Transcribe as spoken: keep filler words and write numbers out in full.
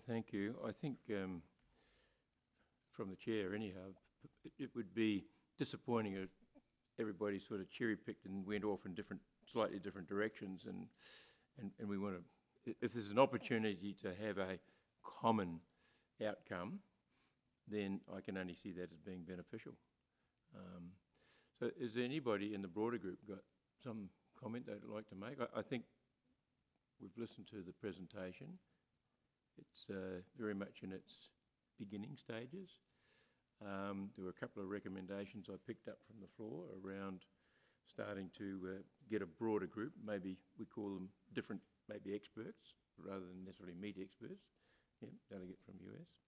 thank you. I think um, from the chair anyhow, it, it would be disappointing if everybody sort of cherry-picked and went off in different, slightly different directions, and, and, and we want to, if there's an opportunity to have a common outcome, then I can only see that as being beneficial. Um, so is there anybody in the broader group got some comment they'd like to make? I, I think we've listened to the presentation. It's uh, very much in its beginning stages. Um, there were a couple of recommendations I picked up from the floor around starting to uh, get a broader group. Maybe we call them different, maybe experts, rather than necessarily meet experts. Yeah, delegate from U S.